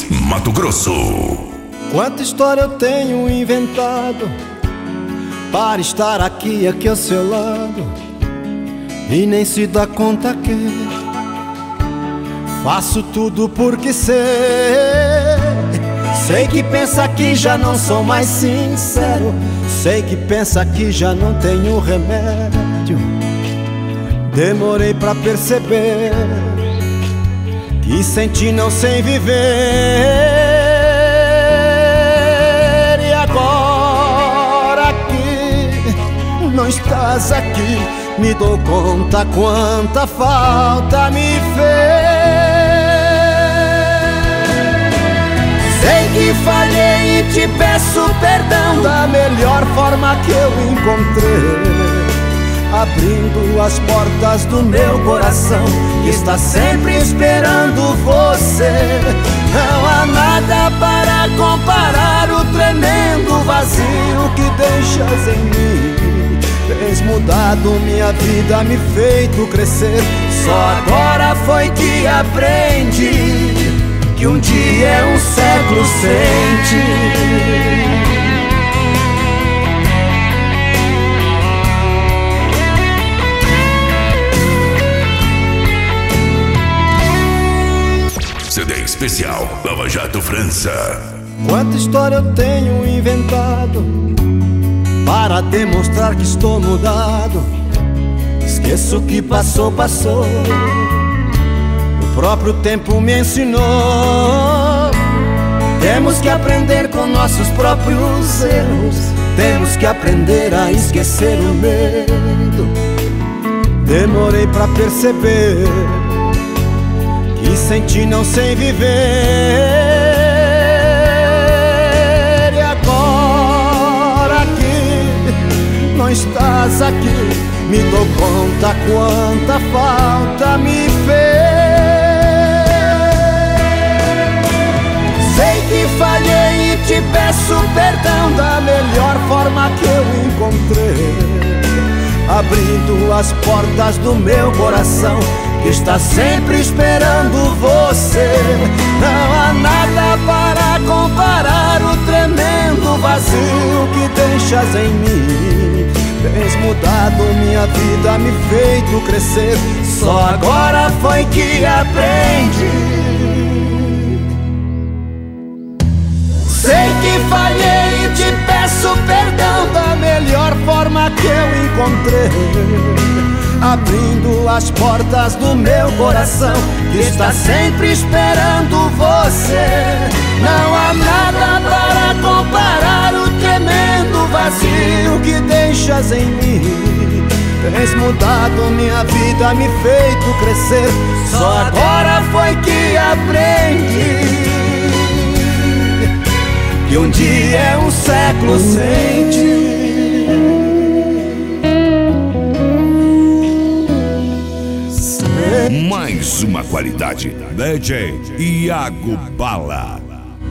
Caxias, Mato Grosso. Quanta história eu tenho inventado para estar aqui ao seu lado, e nem se dá conta que faço tudo porque sei que pensa que já não sou mais sincero, sei que pensa que já não tenho remédio. Demorei pra perceber que sem ti não sei viver. E agora que não estás aqui, me dou conta quanta falta me fez. Sei que falhei e te peço perdão da melhor forma que eu encontrei, abrindo as portas do meu coração, que está sempre esperando você. Não há nada para comparar o tremendo vazio que deixas em mim. Tens mudado minha vida, me feito crescer. Só agora foi que aprendi que um dia é um século sem ti. CD especial Lava Jato França. Quanta história eu tenho inventado para demonstrar que estou mudado. Esqueço que passou, passou. O próprio tempo me ensinou. Temos que aprender com nossos próprios erros. Temos que aprender a esquecer o medo. Demorei pra perceber que sem ti não sei viver. E agora que não estás aqui, me dou conta quanta falta me fez. Sei que falhei e te peço perdão da melhor forma que eu encontrei, abrindo as portas do meu coração, que está sempre esperando você. Não há nada para comparar o tremendo vazio que deixas em mim. Tens mudado minha vida, me feito crescer. Só agora foi que aprendi. Sei que falhei e te peço perdão da melhor forma que eu encontrei, abrindo as portas do meu coração, que está sempre esperando você. Não há nada para comparar o tremendo vazio que deixas em mim. Tens mudado minha vida, me feito crescer. Só agora foi que aprendi que um dia é um século sem ti. Mais uma qualidade. DJ Iago Bala.